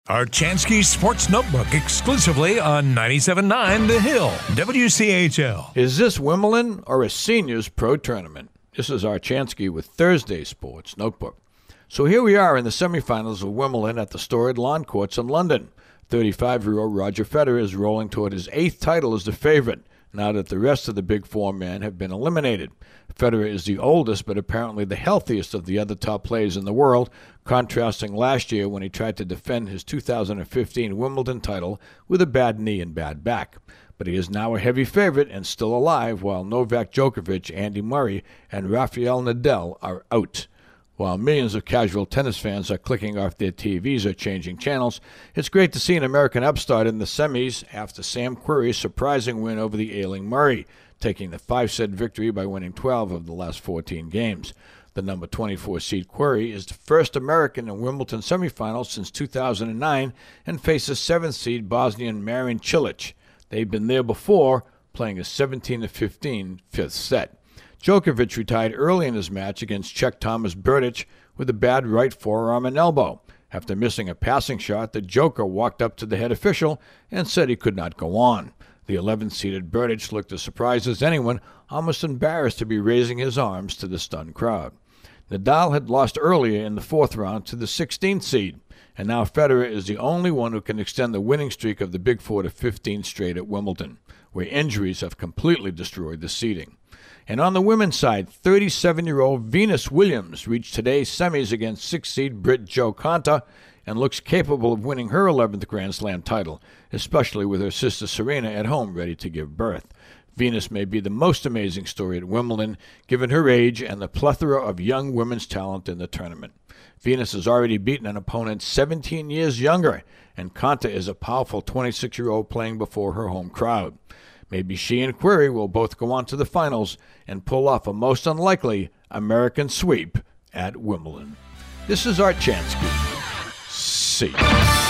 Archansky Sports Notebook exclusively on 97.9 The Hill, WCHL. Is this Wimbledon or a seniors pro tournament? This is Archansky with Thursday Sports Notebook. So here we are in the semifinals of Wimbledon at the storied lawn courts in London. 35-year-old Roger Federer is rolling toward his 8th title as the favorite, now that the rest of the Big Four men have been eliminated. Federer is the oldest but apparently the healthiest of the other top players in the world, contrasting last year when he tried to defend his 2015 Wimbledon title with a bad knee and bad back. But he is now a heavy favorite and still alive, while Novak Djokovic, Andy Murray, and Rafael Nadal are out. While millions of casual tennis fans are clicking off their TVs or changing channels, it's great to see an American upstart in the semis after Sam Querrey's surprising win over the ailing Murray, taking the 5-set victory by winning 12 of the last 14 games. The number 24 seed Querrey is the first American in Wimbledon semifinals since 2009 and faces 7th seed Bosnian Marin Cilic. They've been there before, playing a 17-15 fifth set. Djokovic retired early in his match against Czech Thomas Berdych with a bad right forearm and elbow. After missing a passing shot, the Joker walked up to the head official and said he could not go on. The 11th-seeded Berdych looked as surprised as anyone, almost embarrassed to be raising his arms to the stunned crowd. Nadal had lost earlier in the 4th round to the 16th seed, and now Federer is the only one who can extend the winning streak of the Big Four to 15 straight at Wimbledon, where injuries have completely destroyed the seeding. And on the women's side, 37-year-old Venus Williams reached today's semis against 6th-seed Brit Jo Konta and looks capable of winning her 11th Grand Slam title, especially with her sister Serena at home ready to give birth. Venus may be the most amazing story at Wimbledon, given her age and the plethora of young women's talent in the tournament. Venus has already beaten an opponent 17 years younger, and Konta is a powerful 26-year-old playing before her home crowd. Maybe she and Querrey will both go on to the finals and pull off a most unlikely American sweep at Wimbledon. This is Archansky. See you.